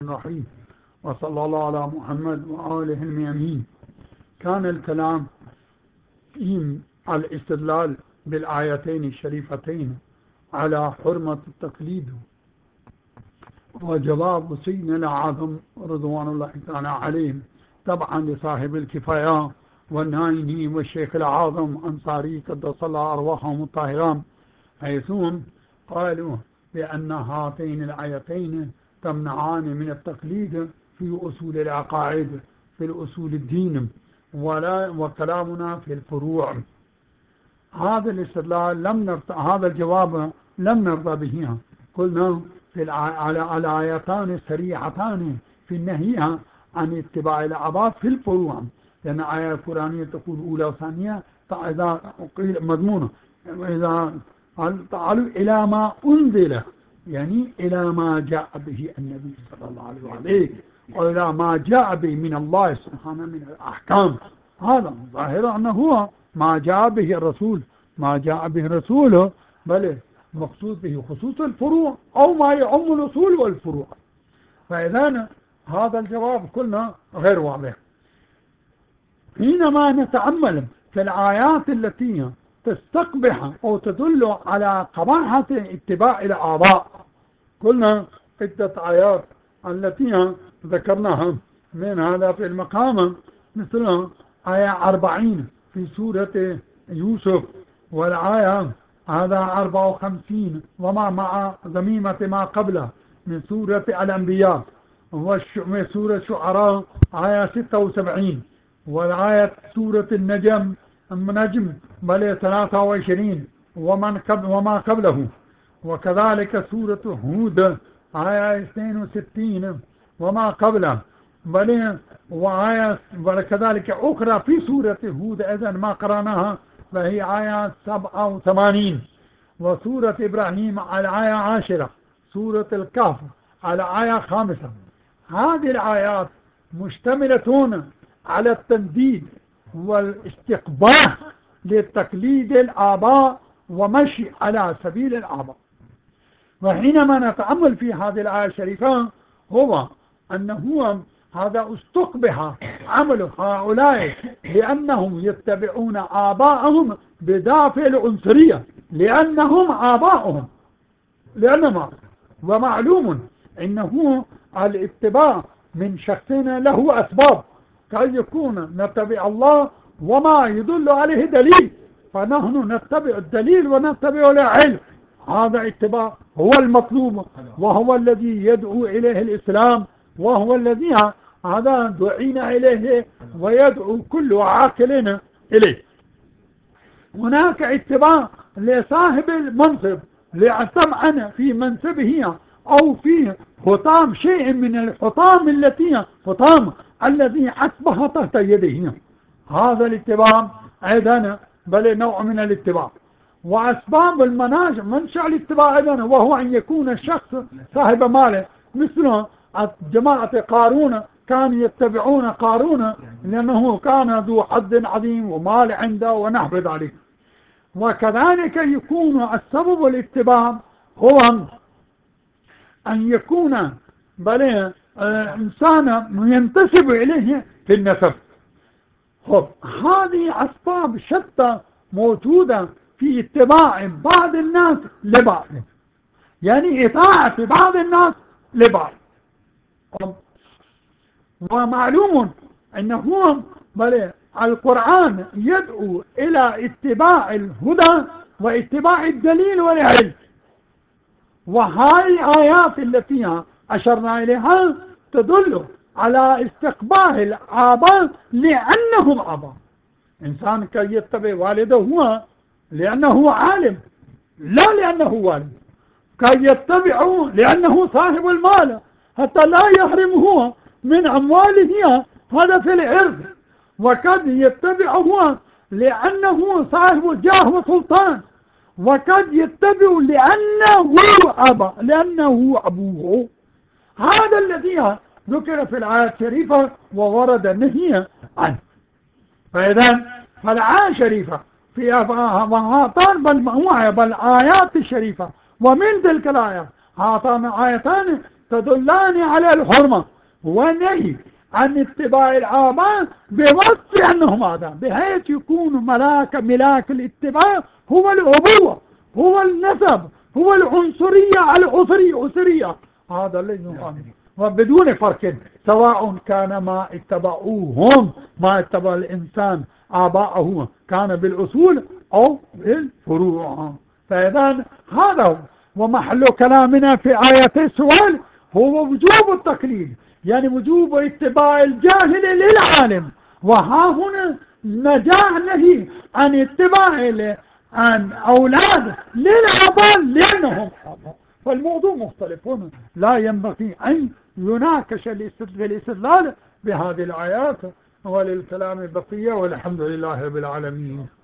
الرحيم. وصلى الله على محمد وآله الميامين. كان الكلام في الاستدلال بالآيتين الشريفتين على حرمة التقليد، وجواب سيدنا الأعظم رضوان الله تعالى عليهم طبعا لصاحب الكفاية والنايني والشيخ الأعظم أنصاري قدس الله أرواحهم الطاهران، حيثهم قالوا بأن هاتين الآيتين تمنعان من التقليد في أصول العقائد في الأصول الدين وكلامنا في الفروع. هذا الاستدلال هذا الجواب لم نرضى به. قلنا على الآيتان الصريحتان في النهي عن اتباع الآباء في الفروع، لأن آية القرآنية تقول أولى وثانية، فإذا قيل مضمونه إذا تعالوا إلى ما أنزل، يعني إلى ما جاء به النبي صلى الله عليه وسلم، وإلى ما جاء به من الله سبحانه من الأحكام. هذا ظاهر أنه هو ما جاء به الرسول، ما جاء به رسوله، بل مقصود به خصوص الفروع أو ما يعم الأصول والفروع. فإذا هذا الجواب قلنا غير واضح. حينما نتأمل في الآيات التي تستقبح أو تدل على قباحة اتباع الآباء، قلنا عدة آيات التي ذكرناها من هذا في المقام، مثل آية 40 في سورة يوسف، والآية هذا 54 وما مع ذميمة ما قبله من سورة الأنبياء، ومن سورة الشعراء آية 76، والآية سورة النجم بل 23 وما قبله، وكذلك سورة هود آية 62 وما قبله، بل وآية وكذلك أخرى في سورة هود أيضا ما قرأناها فهي آية 87، وسورة إبراهيم على آية 10، سورة الكهف على آية 5. هذه الآيات مشتملة على التنديد والاستقباح لتقليد الآباء ومشي على سبيل الآباء. وحينما نتأمل في هذه الآية الشريفة هو أنه هذا استقبح عمل هؤلاء لأنهم يتبعون آباءهم بدافع العنصرية، لأنهم آباءهم، لأنما ومعلوم أنه الاتباع من شخصنا له أسباب، كي يكون نتبع الله وما يدل عليه دليل، فنحن نتبع الدليل ونتبع العلم. هذا اتباع هو المطلوب، وهو الذي يدعو إليه الإسلام، وهو الذي هذا دعينا إليه ويدعو كل عاقل إليه. هناك اتباع لصاحب المنصب ليعتمعن في منصبه أو في حطام شيء من الحطام الذي أصبح تحت يده، هذا الاتباع أيضا بل نوع من الاتباع. وأسباب منشأ الاتباع أيضا وهو أن يكون الشخص صاحب ماله، مثل جماعة قارون كانوا يتبعون قارون لأنه كان ذو حظ عظيم ومال عنده ونحو ذلك. وكذلك يكون السبب الاتباع هو أن يكون بل إنسان ينتسب إليه في النسب. هذه أسباب شتى موجودة في اتباع بعض الناس لبعض، يعني إطاعة بعض الناس لبعض. ومعلوم أنه بل القرآن يدعو إلى اتباع الهدى واتباع الدليل والعلم، وهذه الآيات التي أشرنا إليها تدل على استقباح الآباء لأنهم آباء. إنسان كي يتبع والده هو لأنه عالم، لا لأنه والد، كي يتبعه لأنه صاحب المال حتى لا يحرمه من أمواله، هذا في العرض. وقد يتبعه لأنه صاحب جاه وسلطان، وقد يتبع لأنه أبوه. هذا الذي ذكر في الآية الشريفة وورد النهي عنه. فإذا فالآية الشريفة في هاتان بل آيات الشريفة، ومن تلك الآية هاتان آيتان تدلان على الحرمة ونهي عن اتباع الآباء بوصف أنهم آباء، بحيث يكون ملاك الاتباع هو الأبوة، هو النسب، هو العنصرية الأسرية. هذا الذي نؤمن وبدون فرق، سواء كان ما اتبعوهم، ما اتبع الإنسان آباءه كان بالأصول أو بالفروع. فإذا هذا هو ومحل كلامنا في آية السؤال هو وجوب التقليد، يعني وجوب اتباع الجاهل للعالم. وها هنا نهي عن اتباع عن أولاد للآباء لأنهم آباء. فالموضوع مختلف هنا، لا ينبغي أن يناقش الاستدلال بهذه الآيات. وللكلام بقية، والحمد لله رب العالمين.